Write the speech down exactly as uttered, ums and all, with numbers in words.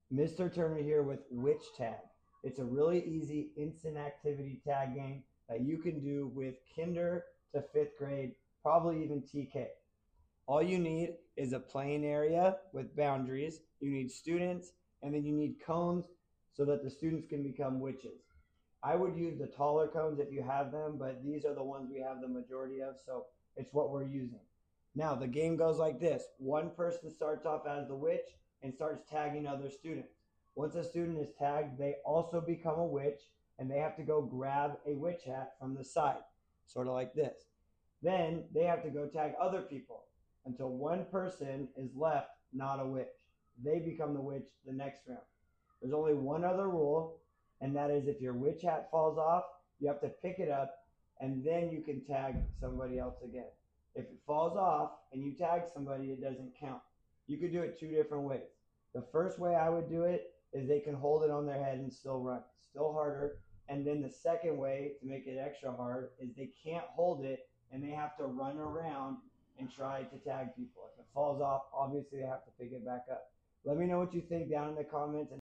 Mister Turner here with Witch Tag. It's a really easy instant activity tag game that you can do with kinder to fifth grade, probably even T K. All you need is a playing area with boundaries. You need students, and then you need cones so that the students can become witches. I would use the taller cones if you have them, but these are the ones we have the majority of, so it's what we're using. Now, the game goes like this. One person starts off as the witch and starts tagging other students. Once a student is tagged, they also become a witch, and they have to go grab a witch hat from the side, sort of like this. Then they have to go tag other people until one person is left not a witch. They become the witch the next round. There's only one other rule, and that is if your witch hat falls off, you have to pick it up, and then you can tag somebody else again. If it falls off and you tag somebody, it doesn't count. You could do it two different ways. The first way I would do it is they can hold it on their head and still run, still harder. And then the second way to make it extra hard is they can't hold it and they have to run around and try to tag people. If it falls off, obviously they have to pick it back up. Let me know what you think down in the comments. And